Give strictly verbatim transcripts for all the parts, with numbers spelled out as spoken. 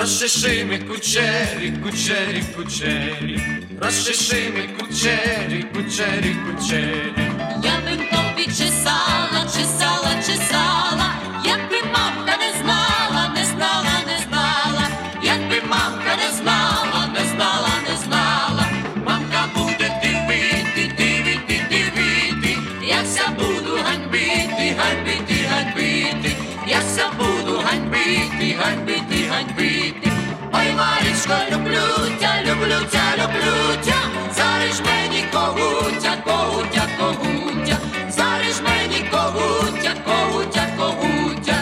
Розчеши кучері, кучері, кучері, розчеши кучері, кучері, кучері. Я би тобі чесала, чесала, чесала, якби мамка не знала, не знала, не знала, Якби мамка не знала, не знала, не знала, мамка буде дивити, дивити, дивити, якся буду ганьбити, ганьбити, ганьбити, якся буду ганьбити, ганьбити, ганьбити. Ой, Марічко, люблю тя, люблю тя, люблю тя, заріж мені когутя, когутя, когутя, заріж мені когутя, когутя, когутя.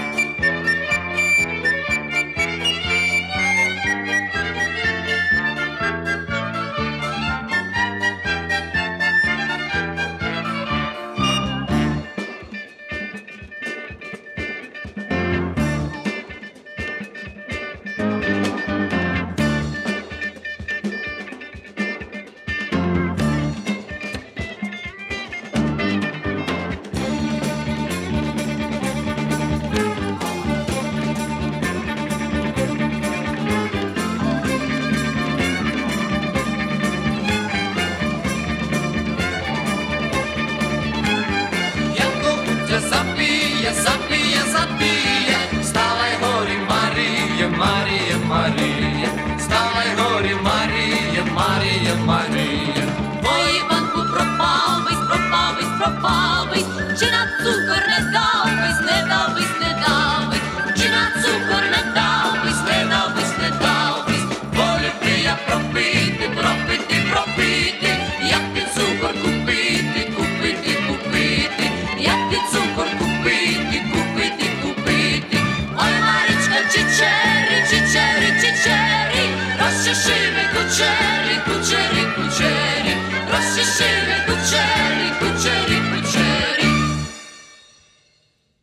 Запіє, запіє, запіє, ставай горі, Марія, Марія, Марія, ставай горі, Марія, Марія, Марія. ой, Іванку, пропав вись, пропав вись, пропав вись, чи на цукор не дав вись, не дав вись, не дав вись, чи на цукор не дав вись, не дав вись, не дав вись. Волю би я пропити, пропити, пропити, як ти цукор купити, купити, купити, як ти цукор купити, купити, купити. Ой, Марічка, чичері, чичері, чичері, розчеши ми кучері.